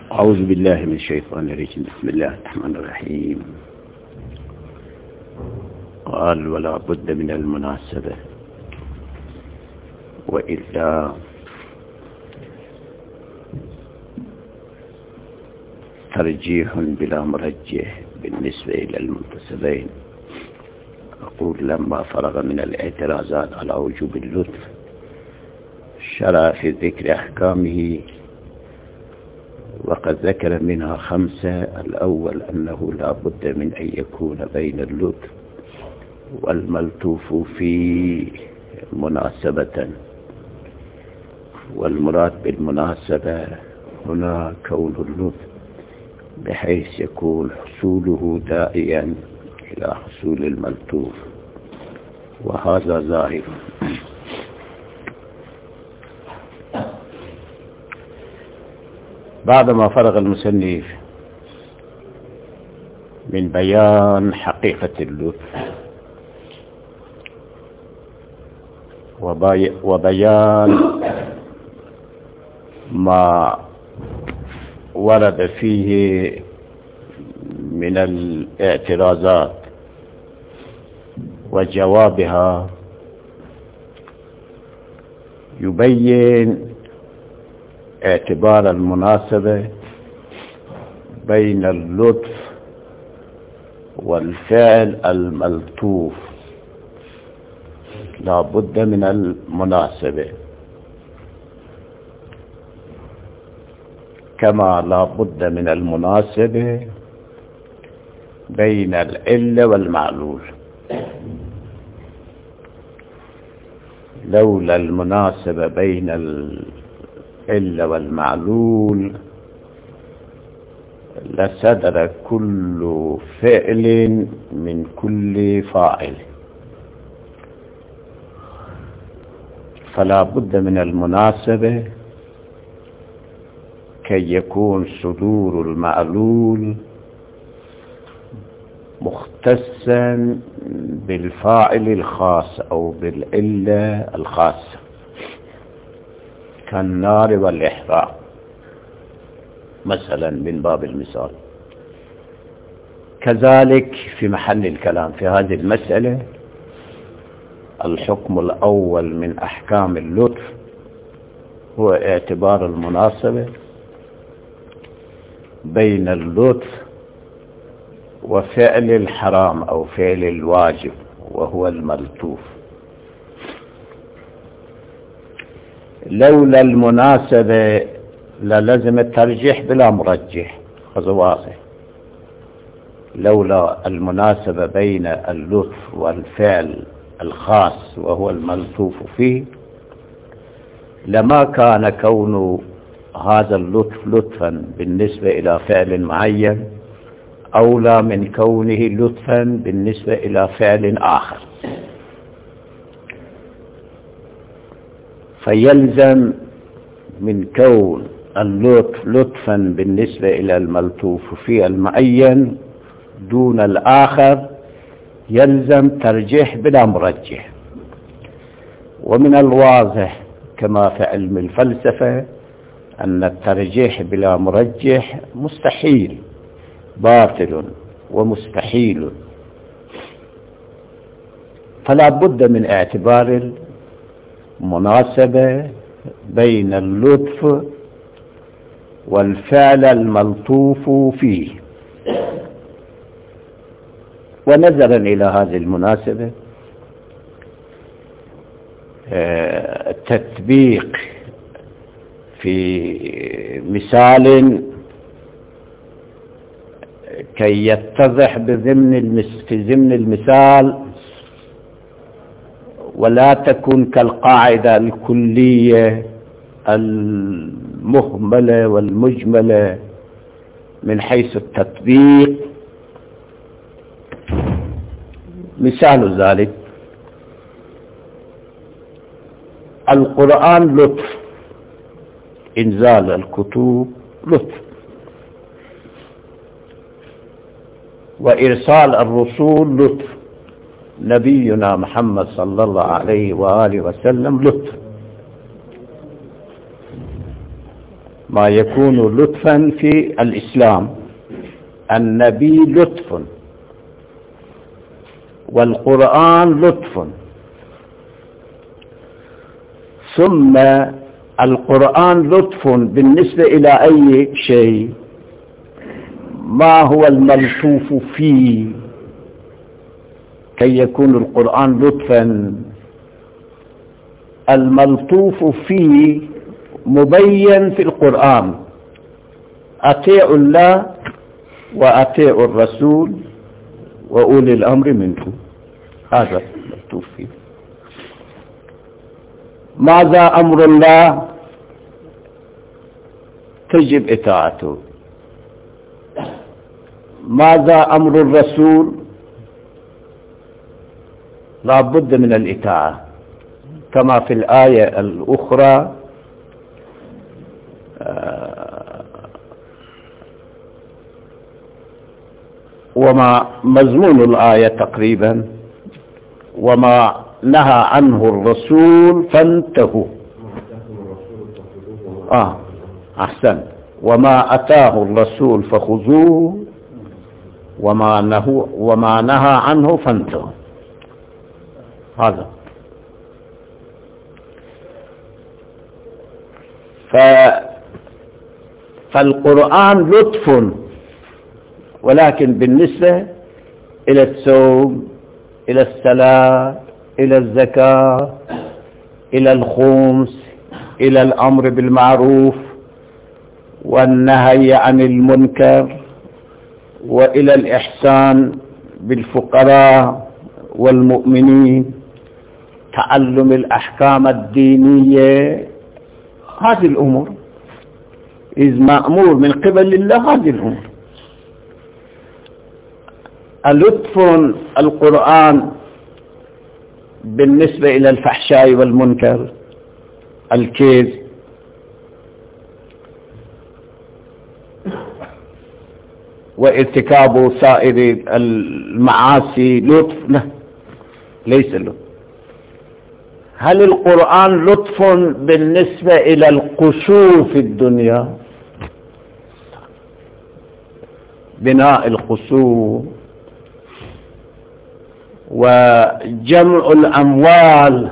أعوذ بالله من الشيطان الرجيم. بسم الله الرحمن الرحيم. قال ولا بد من المناسبة، وإلا ترجيح بلا مرجح بالنسبة إلى المنتسبين. أقول لما فرغ من الاعتراضات على وجوب اللطف شرع في ذكر أحكامه، وقد ذكر منها 5. الأول أنه لا بد من أن يكون بين اللطف والملطوف فيه مناسبة، والمراد بالمناسبة هنا كون اللطف بحيث يكون حصوله داعيا إلى حصول الملطوف، وهذا ظاهر. بعدما فرغ المصنف من بيان حقيقة اللطف وبيان ما ورد فيه من الاعتراضات وجوابها، يبين اعتبار المناسبة بين اللطف والفعل الملطوف. لا بد من المناسبة، كما لا بد من المناسبة بين العلة والمعلول. لولا المناسبة بين العلة والمعلول لصدر كل فعل من كل فاعل، فلا بد من المناسبة كي يكون صدور المعلول مختصا بالفاعل الخاص أو بالعلة الخاصة كالنار والإحراق مثلا من باب المثال. كذلك في محل الكلام في هذه المسألة الحكم الأول من أحكام اللطف هو اعتبار المناسبة بين اللطف وفعل الحرام أو فعل الواجب وهو الملطوف. لولا المناسبة للزم الترجيح بلا مرجح، هذا واضح. لولا المناسبة بين اللطف والفعل الخاص وهو الملطوف فيه لما كان كون هذا اللطف لطفا بالنسبة إلى فعل معين أولى من كونه لطفا بالنسبة إلى فعل آخر. فيلزم من كون اللطف لطفا بالنسبة إلى الملطوف فيه المعين دون الآخر يلزم ترجيح بلا مرجح. ومن الواضح كما في علم الفلسفة أن الترجيح بلا مرجح مستحيل، باطل ومستحيل، فلا بد من اعتبار المناسبة بين اللطف والفعل الملطوف فيه. ونظرا إلى هذه المناسبة التطبيق في مثال كي يتضح في ضمن المثال ولا تكون كالقاعدة الكلية المهملة والمجملة من حيث التطبيق. مثال ذلك القرآن لطف، إنزال الكتب لطف، وإرسال الرسول لطف، نبينا محمد صلى الله عليه وآله وسلم لطف. ما يكون لطفا في الإسلام. النبي لطف، والقرآن لطف، ثم القرآن لطف بالنسبة إلى أي شيء؟ ما هو الملطوف فيه كي يكون القرآن لطفا؟ الملطوف فيه مبين في القرآن: أطيعوا الله وأطيعوا الرسول وأولي الأمر منكم. هذا ملطوف فيه. ماذا أمر الله؟ تجب إطاعته. ماذا أمر الرسول؟ لا بد من الإطاعة، كما في الآية الأخرى: وما مضمون الآية تقريبا: وما نهى عنه الرسول فانتهوا. أحسن. وما أتاه الرسول فخذوه وما نهى عنه فانتهوا. هذا. فالقرآن لطف، ولكن بالنسبة إلى الصوم، إلى الصلاة، إلى الزكاة، إلى الخمس، إلى الأمر بالمعروف والنهي عن المنكر، وإلى الإحسان بالفقراء والمؤمنين، تعلم الأحكام الدينية، هذه الأمور إذ مأمور من قبل الله. هذه الأمور اللطف القرآن بالنسبة إلى الفحشاء والمنكر، الكذب، وارتكاب سائر المعاصي لطف؟ لا، ليس لطف. هل القرآن لطف بالنسبة إلى القصور في الدنيا؟ بناء القصور وجمع الأموال،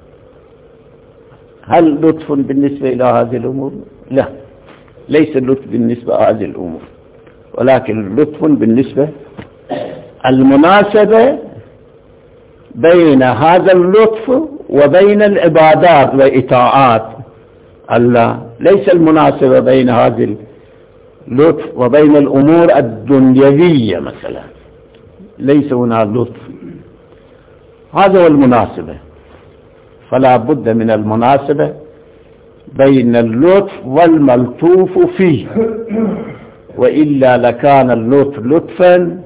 هل لطف بالنسبة إلى هذه الأمور؟ لا، ليس اللطف بالنسبة إلى هذه الأمور، ولكن لطف بالنسبة المناسبة بين هذا اللطف وبين العبادات وإطاعات الله، ليس المناسبة بين هذا اللطف وبين الأمور الدنيوية مثلا، ليس هنا لطف. هذا هو المناسبة. فلا بد من المناسبة بين اللطف والملطوف فيه، وإلا لكان اللطف لطفا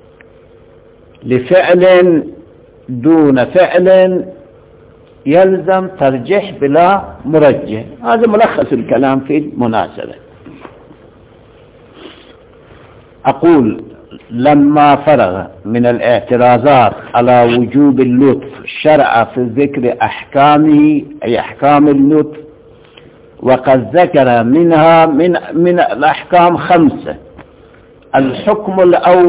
لفعل دون فعل يلزم ترجيح بلا مرجح. هذا ملخص الكلام في المناسبة. أقول: لما فرغ من الاعتراضات على وجوب اللطف شرع في ذكر أحكامه، أي أحكام اللطف، وقد ذكر منها من الأحكام 5. الحكم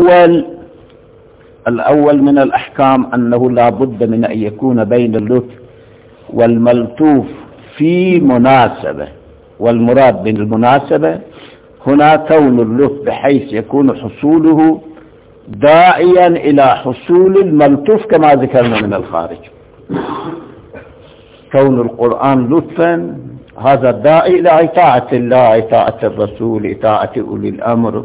الأول من الأحكام أنه لا بد من أن يكون بين اللطف والملطوف في مناسبة، والمراد بالمناسبة هنا كون اللطف بحيث يكون حصوله داعيا إلى حصول الملطوف كما ذكرنا من الخارج. كون القرآن لطفا هذا داعي إلى إطاعة الله، إطاعة الرسول، إطاعة أولي الأمر،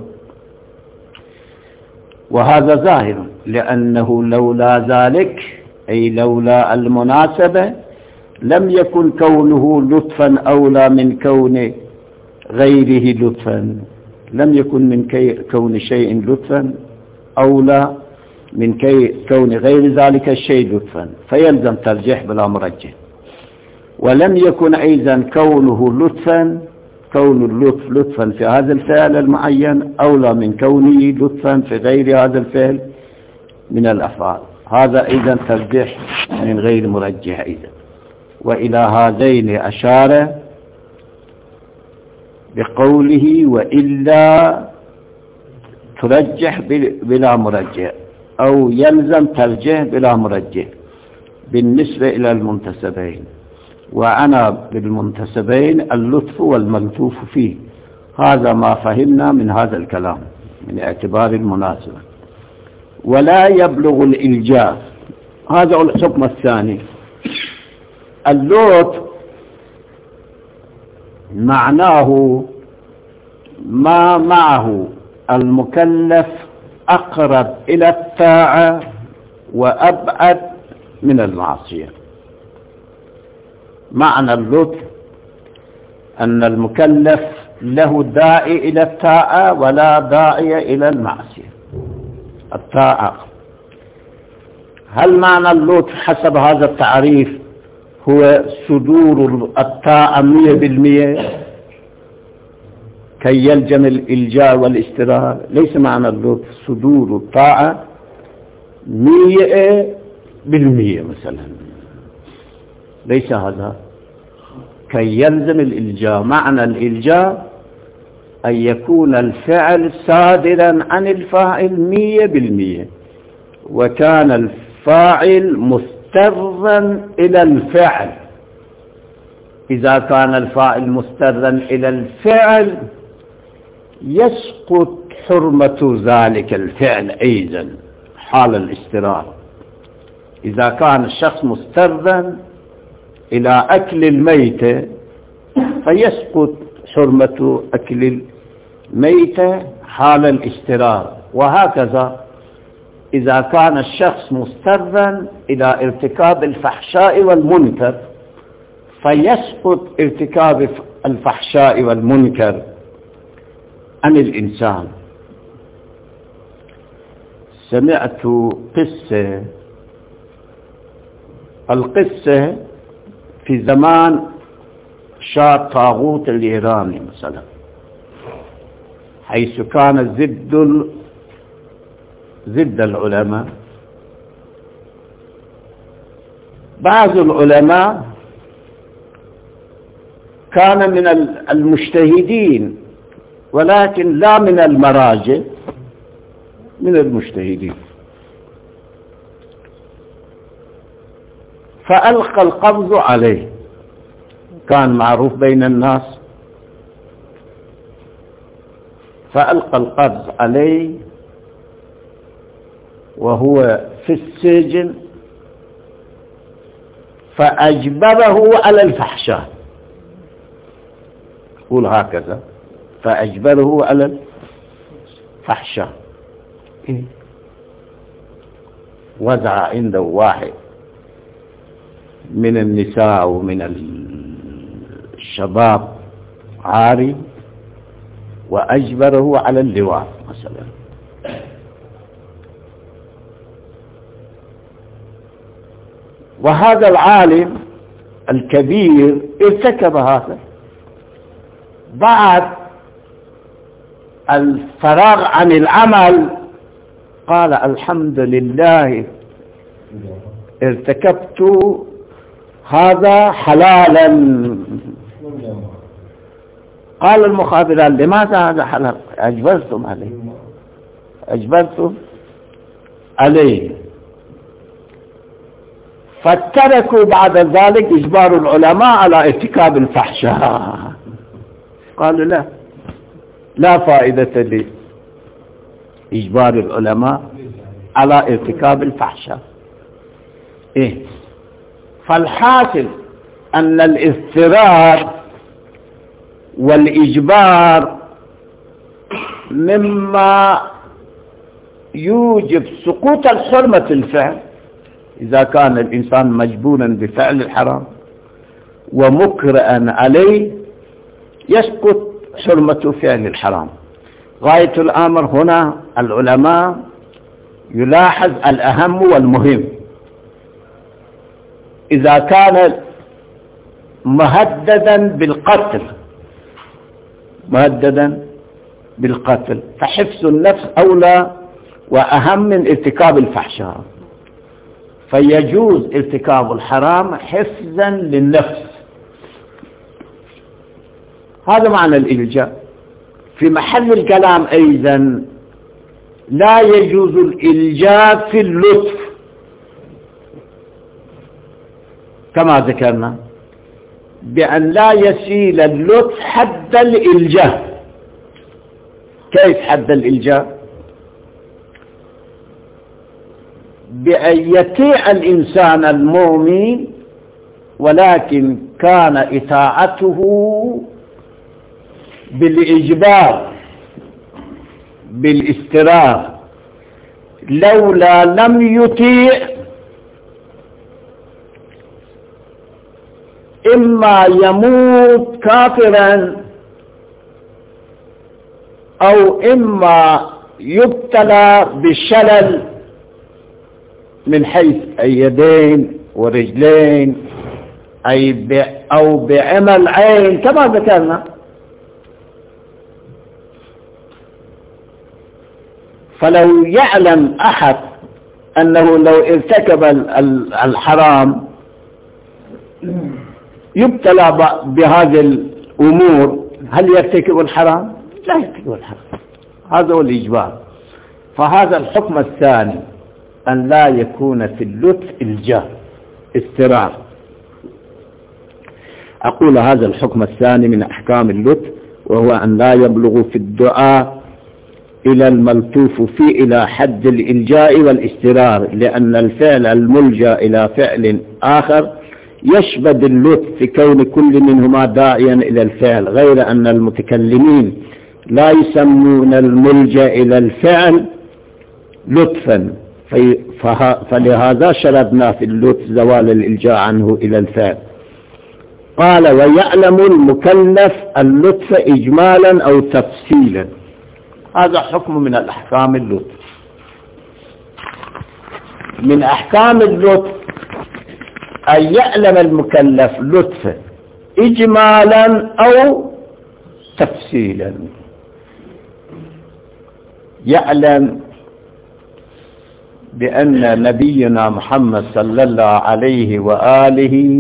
وهذا ظاهر، لأنه لولا ذلك أي لولا المناسبة لم يكن كونه لطفا أولى من كون غيره لطفا، لم يكن من كون شيء لطفا أولى من كون غير ذلك الشيء لطفا، فيلزم ترجيح بلا مرجح. ولم يكن أيضا كونه لطفا، كون اللطف لطفا في هذا الفعل المعين أولى من كونه لطفا في غير هذا الفعل من الأفعال. هذا أيضا ترجيح من غير مرجح أيضا. وإلى هذين أشار بقوله وإلا ترجح بلا مرجح، أو يلزم ترجيح بلا مرجح بالنسبة إلى المنتسبين. وأنا بالمنتسبين اللطف والملطوف فيه. هذا ما فهمنا من هذا الكلام من اعتبار المناسبة. ولا يبلغ الإلجاء، هذا الحكم الثاني. اللطف معناه ما معه المكلف أقرب إلى الطاعة وأبعد من المعصية. معنى اللطف أن المكلف له داعي إلى الطاعة ولا داعي إلى المعصية. الطاعة، هل معنى اللطف حسب هذا التعريف هو صدور الطاعة 100% كي يلجم الإلجاء والاستراحة؟ ليس معنى اللطف صدور الطاعة 100% مثلا، ليس هذا كي يلزم الإلجاء. معنى الإلجاء أن يكون الفعل صادرا عن الفاعل 100%، وكان الفاعل مسترا إلى الفعل. إذا كان الفاعل مسترا إلى الفعل يسقط حرمة ذلك الفعل أيضا حال الاسترار. إذا كان الشخص مسترا إلى أكل الميتة فيسقط حرمة أكل الميتة حال الاسترار. وهكذا إذا كان الشخص مسترا إلى ارتكاب الفحشاء والمنكر فيسقط ارتكاب الفحشاء والمنكر عن الإنسان. سمعت قصة، القصة في زمان شاه طاغوت الإيراني مثلا، حيث كان ضد العلماء. بعض العلماء كان من المجتهدين ولكن لا من المراجع، من المجتهدين، فألقى القبض عليه. كان معروف بين الناس، فألقى القبض عليه وهو في السجن، فأجبره على الفحشاء. قول هكذا، فأجبره على الفحشاء. وضع عنده واحد من النساء ومن الشباب عاري وأجبره على اللواط مثلا. وهذا العالم الكبير ارتكب هذا. بعد الفراغ عن العمل قال الحمد لله ارتكبت هذا حلالا. قال المخابرات لماذا هذا حلال؟ أجبرتم عليه. فتركوا بعد ذلك إجبار العلماء على ارتكاب الفحشاء. قالوا لا فائدة لإجبار العلماء على ارتكاب الفحشاء. فالحاصل أن الاضطرار والإجبار مما يوجب سقوط الحرمة الفعل. إذا كان الإنسان مجبورا بفعل الحرام ومكرها عليه يسقط حرمة فعل الحرام. غاية الأمر هنا العلماء يلاحظ الأهم والمهم. إذا كان مهددا بالقتل فحفظ النفس أولى وأهم من ارتكاب الفحشاء، فيجوز ارتكاب الحرام حفظا للنفس. هذا معنى الإلجاء. في محل الكلام أيضا لا يجوز الإلجاء في اللطف كما ذكرنا، بأن لا يسيل اللطف حد الإلجاء. كيف حد الإلجاء؟ بأن يطيع الإنسان المؤمن ولكن كان إطاعته بالإجبار بالاسترار، لولا لم يطيع إما يموت كافرا أو إما يبتلى بالشلل من حيث اليدين ورجلين أو بعمى العين كما ذكرنا. فلو يعلم أحد أنه لو ارتكب الحرام يبتلى بهذه الأمور، هل يرتكب الحرام؟ لا يرتكب الحرام. هذا هو الإجبار. فهذا الحكم الثاني، أن لا يكون في اللطف إلجاء استرار. أقول هذا الحكم الثاني من أحكام اللطف، وهو أن لا يبلغ في الدعاء إلى الملطوف فيه إلى حد الإلجاء والاسترار، لأن الفعل الملجأ إلى فعل آخر يشبه اللطف في كون كل منهما داعيا إلى الفعل، غير أن المتكلمين لا يسمون الملجأ إلى الفعل لطفا، فلهذا شردنا في اللطف زوال الإلجاء عنه إلى الفعل. قال: ويعلم المكلف اللطف إجمالا أو تفصيلا. هذا حكم من الأحكام اللطف. من أحكام اللطف أن يعلم المكلف لطفا إجمالا أو تفصيلا. يعلم بأن نبينا محمد صلى الله عليه وآله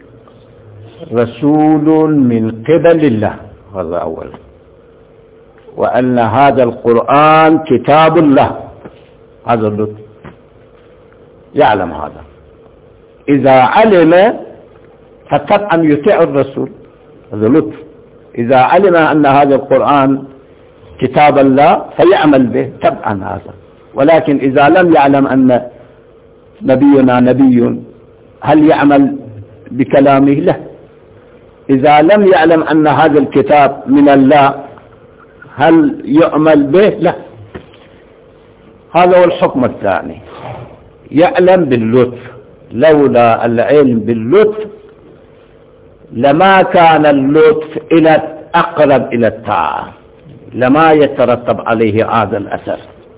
رسول من قبل الله، هذا أولا، وأن هذا القرآن كتاب الله، هذا اللطف. يعلم هذا. إذا علم فطبعا يطيع الرسول، هذا لطف. إذا علم أن هذا القرآن كتاب الله فيعمل به طبعا هذا. ولكن إذا لم يعلم أن نبينا نبي، هل يعمل بكلامه؟ لا. إذا لم يعلم أن هذا الكتاب من الله، هل يعمل به؟ لا. هذا هو الحكم الثاني. يعلم باللطف. لولا العلم باللطف لما كان اللطف إلى أقرب إلى الطاعة، لما يترتب عليه هذا الأثر.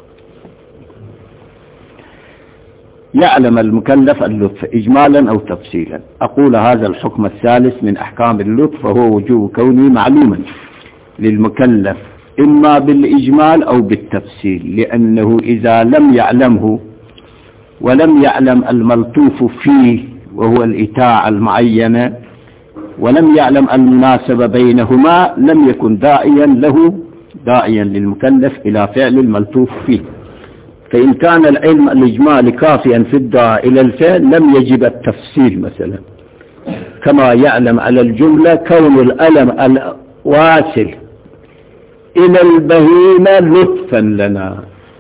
يعلم المكلف اللطف إجمالا أو تفصيلا. أقول هذا الحكم الثالث من أحكام اللطف، وهو وجوب كونه معلوما للمكلف إما بالإجمال أو بالتفصيل، لأنه إذا لم يعلمه ولم يعلم الملطوف فيه وهو الإطاعة المعينة، ولم يعلم المناسبة بينهما، لم يكن داعيا للمكلف إلى فعل الملطوف فيه. فإن كان العلم الإجمالي كافيا في الدعاء إلى الفعل لم يجب التفصيل، مثلا كما يعلم على الجملة كون الألم الواصل إلى البهيمة لطفا لنا،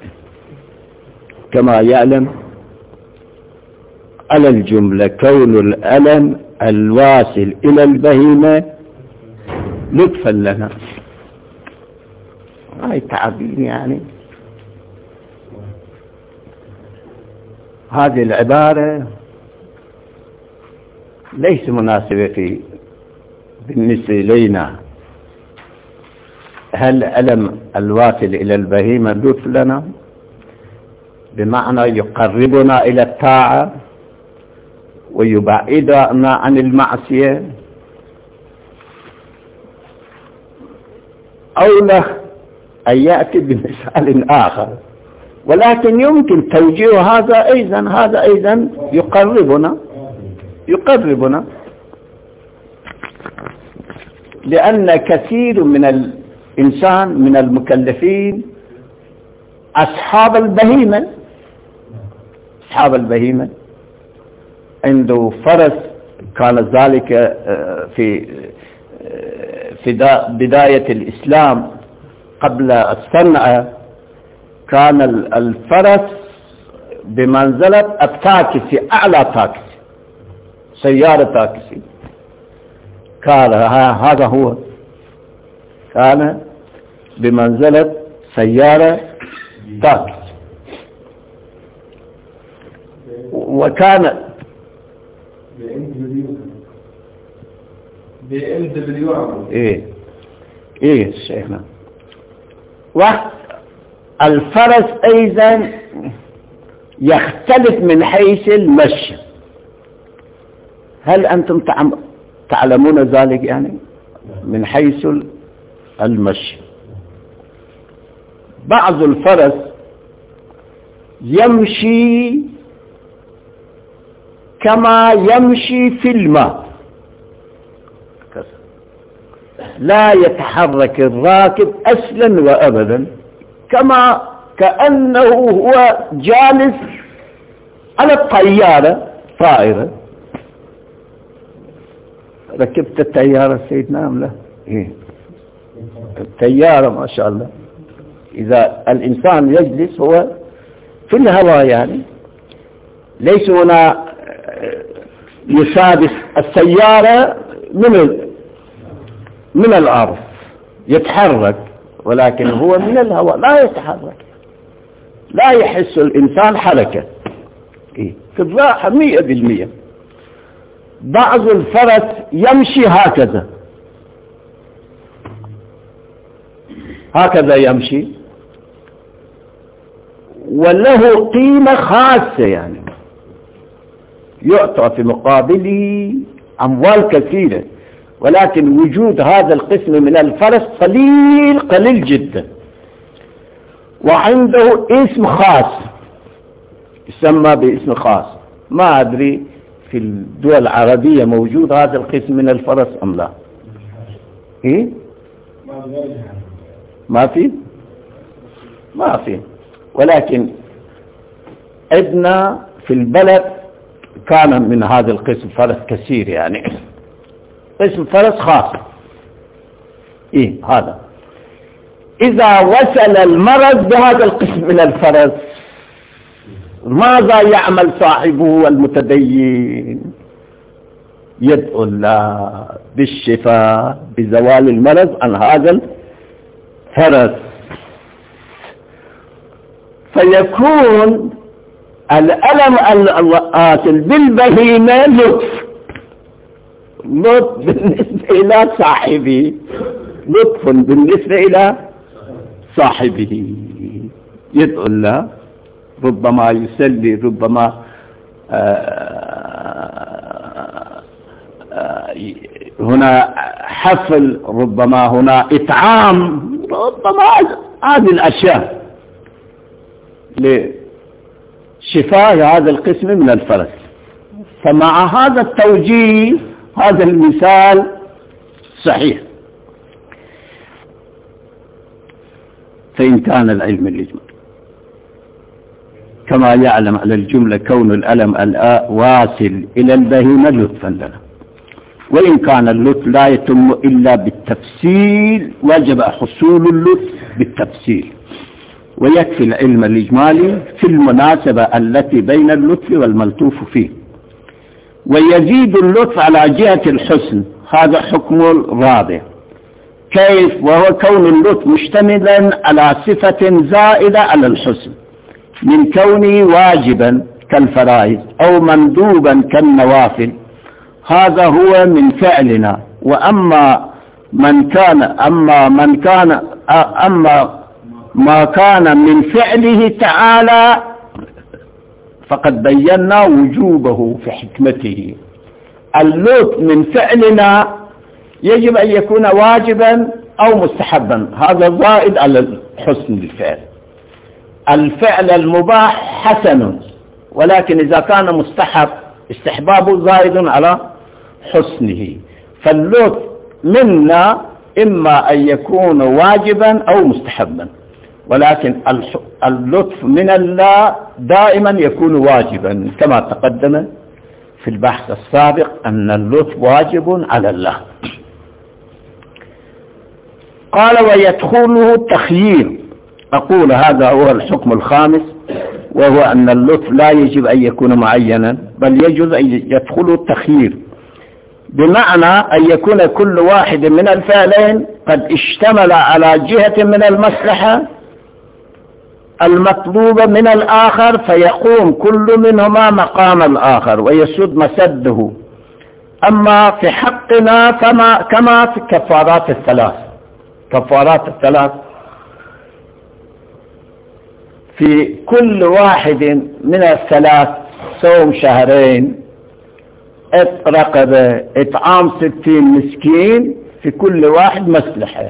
كما يعلم على الجملة كون الألم الواصل إلى البهيمة لطفا لنا. هاي تعبير يعني. هذه العبارة ليس مناسبة بالنسبة إلينا. هل ألم الواصل إلى البهيمة لطف لنا بمعنى يقربنا إلى الطاعة ويبعدنا عن المعصية، أو له أن يأتي بمثال آخر، ولكن يمكن توجيه هذا أيضا يقربنا. لأن كثير من الإنسان من المكلفين أصحاب البهيمة عنده فرس. كان ذلك في بداية الإسلام قبل الصنعة، كان الفرس بمنزلة التاكسي، أعلى تاكسي، سيارة تاكسي. قال هذا هو كان بمنزلة سيارة تاكسي. وكان ايه شيخنا. والفرس ايضا يختلف من حيث المشي. هل انتم تعلمون ذلك؟ يعني من حيث المشي بعض الفرس يمشي كما يمشي في الماء، لا يتحرك الراكب أصلا وأبدا، كأنه هو جالس على طائرة. ركبت الطيارة سيدنا أم لا؟ إيه الطيارة ما شاء الله. إذا الإنسان يجلس هو في الهواء، يعني ليس هنا يسابق السيارة من الأرض يتحرك، ولكن هو من الهواء لا يتحرك، لا يحس الإنسان حركة في الراحة 100%. بعض الفرس يمشي هكذا يمشي، وله قيمة خاصة، يعني يعطى في مقابله أموال كثيرة، ولكن وجود هذا القسم من الفرس قليل جدا. وعنده اسم خاص يسمى باسم خاص. ما أدري في الدول العربية موجود هذا القسم من الفرس أم لا؟ إيه؟ ما في. ولكن عندنا في البلد كان من هذا القسم فرس كثير، يعني قسم فرس خاص. إيه هذا إذا وصل المرض بهذا القسم من الفرس، ماذا يعمل صاحبه المتدين؟ يدعو الله بالشفاء بزوال المرض عن هذا الفرس، فيكون الألم الآتل بالبهيمة لطف بالنسبة إلى صاحبه، لطف بالنسبة إلى صاحبه. يدعو الله، ربما يسلي، ربما هنا حفل، ربما هنا إطعام، ربما هذه الأشياء لشفاء هذا القسم من الفرس. فمع هذا التوجيه هذا المثال صحيح. فإن كان العلم الإجمالي كما يعلم على الجملة كون الألم واصل إلى البهيمة لطفا لنا، وإن كان اللطف لا يتم إلا بالتفصيل وجب حصول اللطف بالتفصيل، ويكفي العلم الإجمالي في المناسبة التي بين اللطف والملطوف فيه، ويزيد اللطف على جهة الحسن. هذا حكم الرابع. كيف؟ وهو كون اللطف مشتملا على صفة زائدة على الحسن، من كونه واجبا كالفرائض أو مندوبا كالنوافل، هذا هو من فعلنا. وأما ما كان من فعله تعالى فقد بينا وجوبه في حكمته. اللطف من فعلنا يجب أن يكون واجبا أو مستحبا، هذا زائد على الحسن الفعل. الفعل المباح حسن، ولكن إذا كان مستحب استحبابه زائد على حسنه. فاللطف منا إما أن يكون واجبا أو مستحبا، ولكن اللطف من الله دائما يكون واجبا، كما تقدم في البحث السابق أن اللطف واجب على الله. قال ويدخله التخيير. أقول هذا هو الحكم الخامس، وهو أن اللطف لا يجب أن يكون معينا، بل يجوز أن يدخله التخيير، بمعنى أن يكون كل واحد من الفعلين قد اشتمل على جهة من المصلحة المطلوبة من الآخر، فيقوم كل منهما مقام الآخر ويسد مسده. أما في حقنا كما في كفارات الثلاث في كل واحد من الثلاث صوم شهرين، رقبة، إطعام 60 مسكين، في كل واحد مصلحة.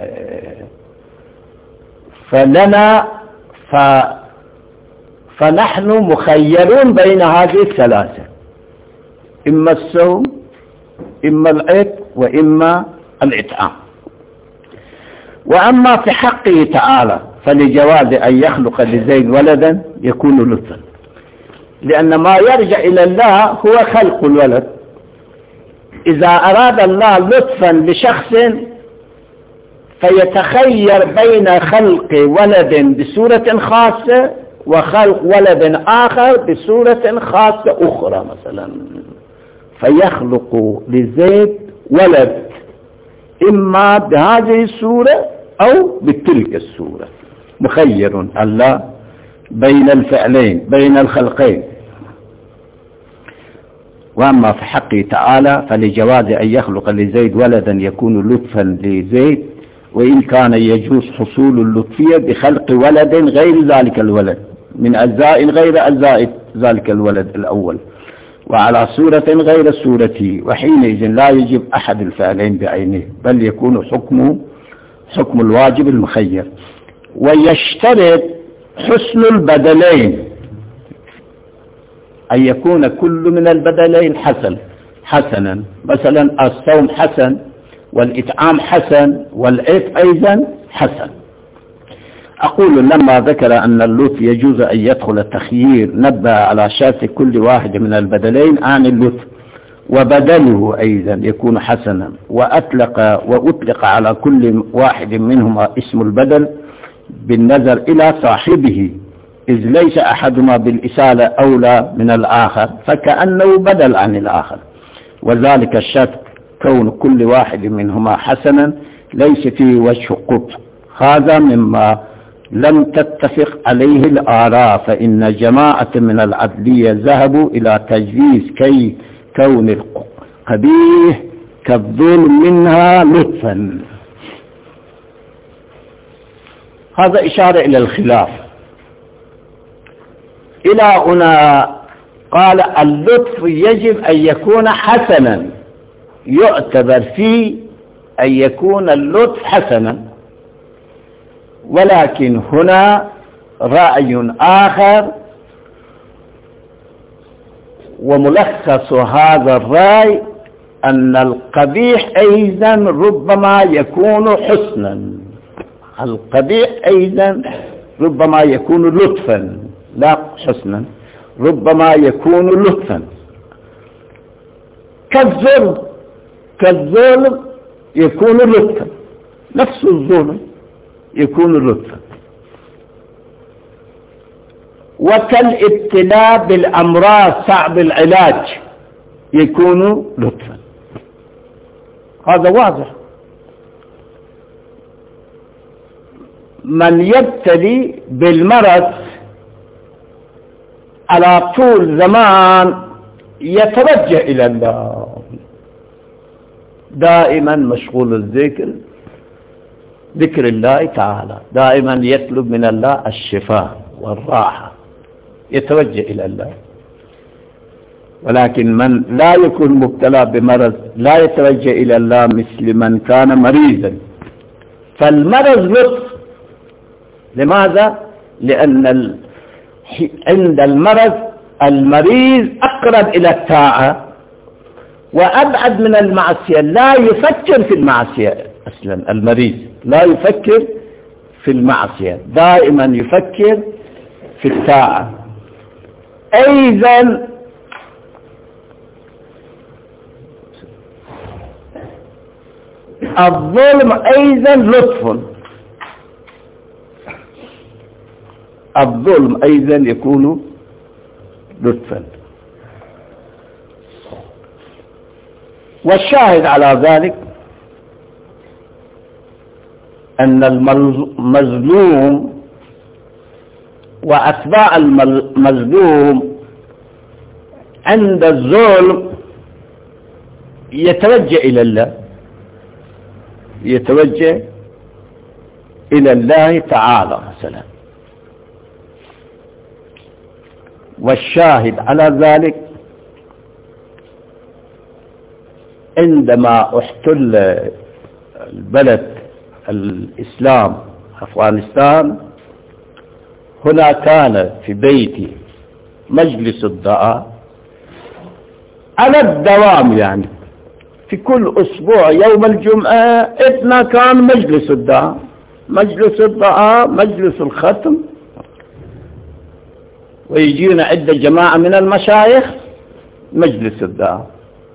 فنحن مخيرون بين هذه الثلاثة، إما الصوم، إما العتق، وإما الإطعام. وأما في حقه تعالى فلجواز أن يخلق لزيد ولدا يكون لطفا، لأن ما يرجع إلى الله هو خلق الولد. إذا أراد الله لطفا لشخص فيتخير بين خلق ولد بصورة خاصة وخلق ولد آخر بصورة خاصة أخرى، مثلا فيخلق لزيد ولد إما بهذه الصورة أو بتلك الصورة، مخير الله بين الفعلين، بين الخلقين. وأما في حقه تعالى فلجواز أن يخلق لزيد ولدا يكون لطفا لزيد، وإن كان يجوز حصول اللطفية بخلق ولد غير ذلك الولد من أجزاء غير أجزاء ذلك الولد الأول، وعلى صورة غير صورته، وحينئذ لا يجب أحد الفعلين بعينه، بل يكون حكم الواجب المخير. ويشترط حسن البدلين، أن يكون كل من البدلين حسنا، مثلا الصوم حسن، والإطعام حسن، والعتق أيضا حسن. أقول لما ذكر أن اللطف يجوز أن يدخل التخيير نبه على شرط كل واحد من البدلين عن اللطف، وبدله أيضا يكون حسنا، وأطلق على كل واحد منهما اسم البدل بالنظر إلى صاحبه، إذ ليس أحدهما بالإسالة أولى من الآخر، فكأنه بدل عن الآخر. وذلك الشرط كون كل واحد منهما حسنا ليس فيه وجه قبح، هذا مما لم تتفق عليه الآراء، فإن جماعة من العدلية ذهبوا إلى تجويز كون القبيح كالظلم منها لطفا. هذا إشارة إلى الخلاف. إلى هنا قال اللطف يجب أن يكون حسنا، يعتبر فيه أن يكون اللطف حسنا، ولكن هنا رأي آخر، وملخص هذا الرأي أن القبيح أيضا ربما يكون حسنا، القبيح أيضا ربما يكون لطفا لا حسنا، ربما يكون لطفا. كالظلم يكون لطفا، نفس الظلم يكون لطفا. وكالابتلاء بالأمراض صعب العلاج يكون لطفا، هذا واضح. من يبتلي بالمرض على طول زمان يتوجه إلى الله، دائما مشغول ذكر الله تعالى، دائما يطلب من الله الشفاء والراحة، يتوجه إلى الله. ولكن من لا يكون مبتلى بمرض لا يتوجه إلى الله مثل من كان مريضا. فالمرض لطف. لماذا؟ لأن عند المرض المريض أقرب إلى الطاعة، وأبعد من المعصية، لا يفكر في المعصية أصلا. المريض لا يفكر في المعصية، دائما يفكر في الطاعة. أيضا الظلم أيضا لطف، الظلم أيضا يكون لطفا. والشاهد على ذلك أن المظلوم وأتباع المظلوم عند الظلم يتوجه إلى الله، يتوجه إلى الله تعالى مثلا. والشاهد على ذلك عندما احتل البلد الإسلام أفغانستان، هنا كان في بيتي مجلس الدعاء على الدوام، يعني في كل أسبوع يوم الجمعة إثنى كان مجلس الدعاء، مجلس الدعاء، مجلس الختم، ويجينا عدة جماعة من المشايخ مجلس الدعاء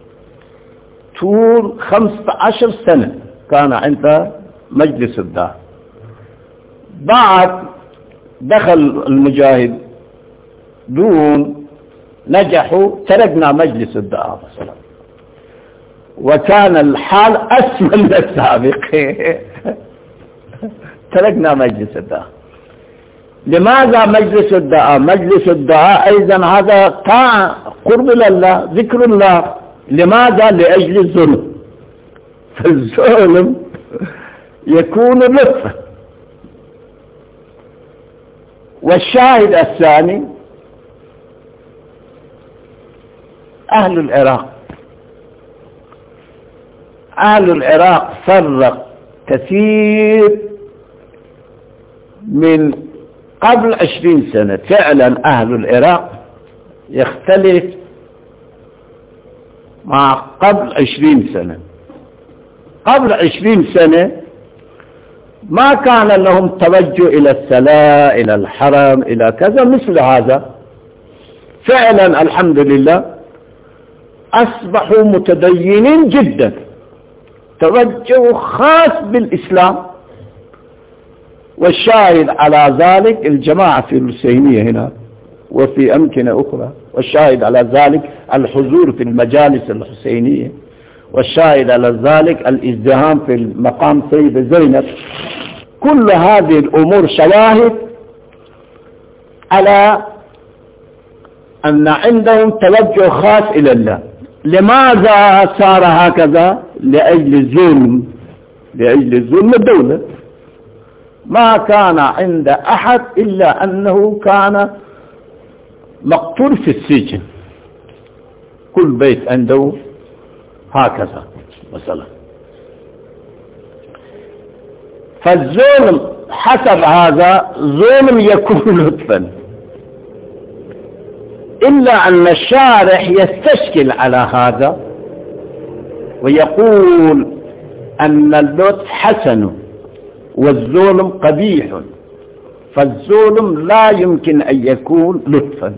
طول 15 سنة كان عند مجلس الدعاء. بعد دخل المجاهدون نجحوا، تركنا مجلس الدعاء مثلا، وكان الحال أسوأ من السابق. تركنا مجلس الدعاء. لماذا مجلس الدعاء؟ مجلس الدعاء أيضا هذا طاعة، قرب لله، ذكر الله. لماذا؟ لأجل الظلم، فالظلم يكون لطفا. والشاهد الثاني أهل العراق. أهل العراق فرق كثير من قبل 20 سنة. فعلا أهل العراق يختلف مع قبل 20 سنة. قبل 20 سنة ما كان لهم توجه إلى الصلاة، إلى الحرم، إلى كذا مثل هذا. فعلا الحمد لله أصبحوا متدينين جدا، توجه خاص بالإسلام. والشاهد على ذلك الجماعة في الحسينية هنا وفي أمكنة أخرى، والشاهد على ذلك الحضور في المجالس الحسينية، والشاهد على ذلك الازدهام في المقام سيدة زينب. كل هذه الأمور شواهد على أن عندهم توجه خاص إلى الله. لماذا صار هكذا؟ لأجل الظلم، لأجل ظلم الدولة. ما كان عند أحد إلا أنه كان مقتول في السجن، كل بيت عنده هكذا مثلا. فالظلم حسب هذا ظلم يكون لطفا، إلا أن الشارح يستشكل على هذا ويقول أن اللطف حسن والظلم قبيح، فالظلم لا يمكن أن يكون لطفا.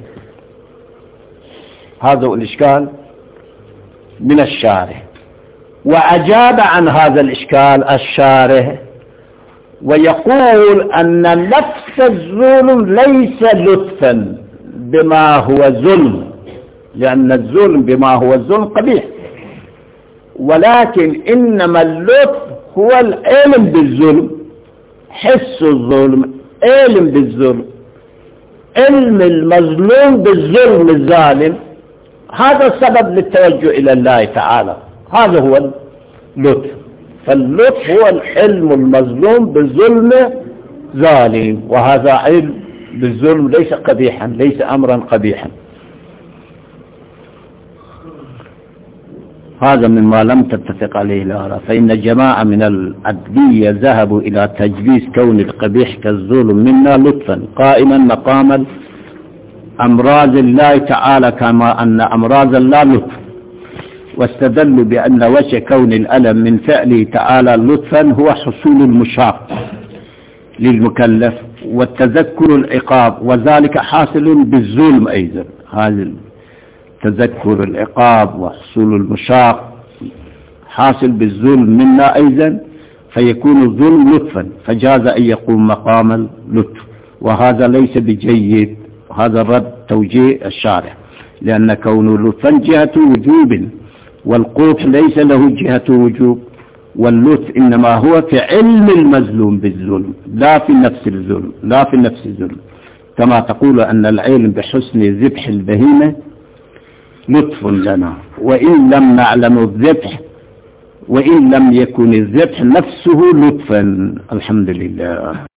هذا الإشكال من الشارح. وأجاب عن هذا الإشكال الشارح ويقول أن نفس الظلم ليس لطفا بما هو ظلم، لأن الظلم بما هو ظلم قبيح، ولكن إنما اللطف هو العلم بالظلم، حس الظلم، علم بالظلم، علم المظلوم بالظلم الظالم. هذا السبب للتوجه إلى الله تعالى، هذا هو اللطف. فاللطف هو العلم المظلوم بالظلم ظالم، وهذا علم بالظلم ليس قبيحا، ليس أمرا قبيحا. هذا مما لم تتفق عليه الآراء، فإن جماعة من العدلية ذهبوا إلى تجويز كون القبيح كالظلم منا لطفا قائما مقام أمراض الله تعالى، كما أن أمراض الله لطف. واستدلوا بأن وجه كون الألم من فعله تعالى لطفا هو حصول المشاق للمكلف والتذكر العقاب، وذلك حاصل بالظلم أيضا. هذا تذكر العقاب وحصول المشاق حاصل بالظلم منا أيضا، فيكون الظلم لطفا، فجاز أن يقوم مقام اللطف، وهذا ليس بجيد. هذا رد توجيه الشارع، لأن كونه لطفا جهة وجوب، والقبح ليس له جهة وجوب، واللطف إنما هو في علم المظلوم بالظلم لا في نفس الظلم، لا في نفس الظلم، كما تقول أن العلم بحسن ذبح البهيمة لطف لنا، وإن لم نعلم الذبح، وإن لم يكن الذبح نفسه لطفا. الحمد لله.